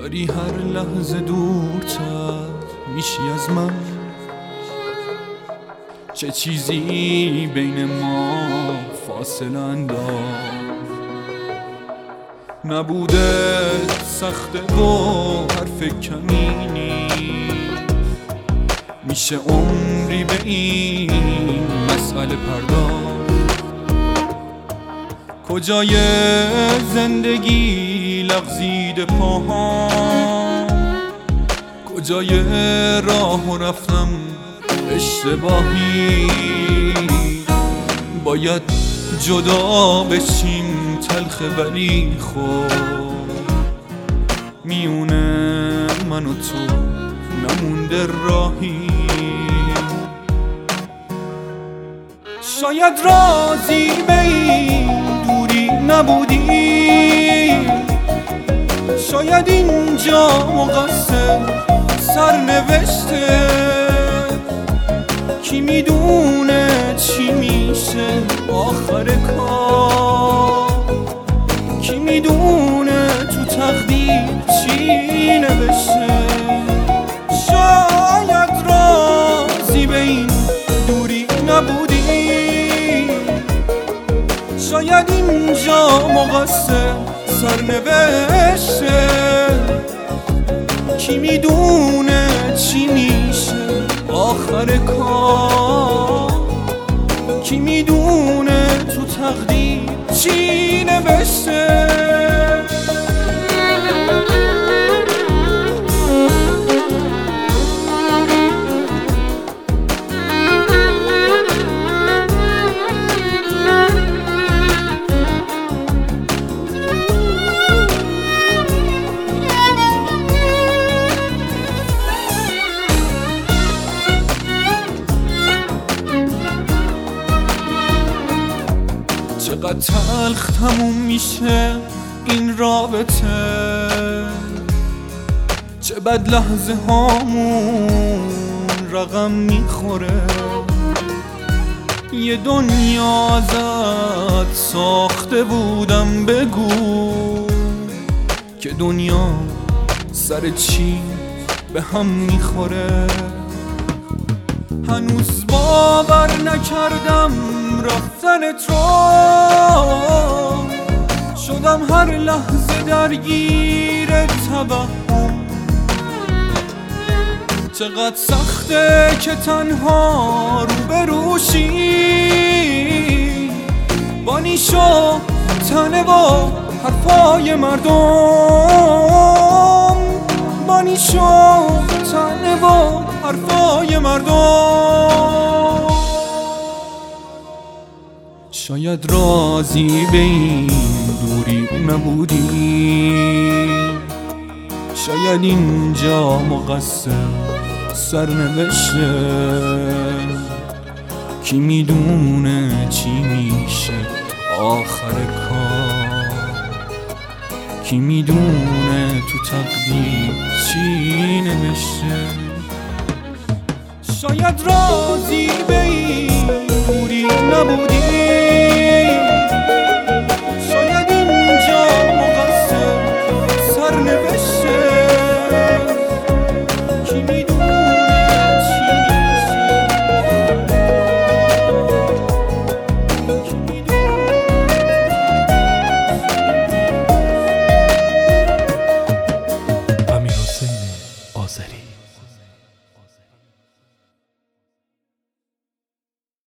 داری هر لحظه دورتر میشی از من. چه چیزی بین ما فاصله انداخت، نبوده سخته و حرف کمی نیست. میشه عمری به این مسئله پرداخت. کجای زندگی لغزیده پاهام، کجای راه رفتم اشتباهی. باید جدا بشیم تلخ ولی خود میونه من و تو نمونده راهی. شاید راضی به این دوری نبودی، شاید اینجا مقصر سرنوشته. کی میدونه چی میشه آخر کار، کی میدونه تو تقدیر چی نوشته. شاید راضی به این دوری نبودی، شاید اینجا مقصر سرنوشته. کی میدونه چی میشه آخر کار، کی میدونه تو تقدیر چی نوشته. چقدر تلخ تموم میشه این رابطه، چه بد لحظه هامون رقم میخوره. یه دنیا ازت ساخته بودم، بگو که دنیا سر چی به هم میخوره. هنوز باور نکردم رفتنت رو، شدم هر لحظه درگیر توهم. چقدر سخته که تنها روبروشی، بانی شو تنه با حرفای مردم، بانی شو تنه با حرفای مردم. شاید راضی به این دوری نبودی، شاید اینجا مقصر سرنوشته. کی میدونه چی میشه آخر کار، کی میدونه تو تقدیر چی نوشته. شاید راضی به این دوری نبودی،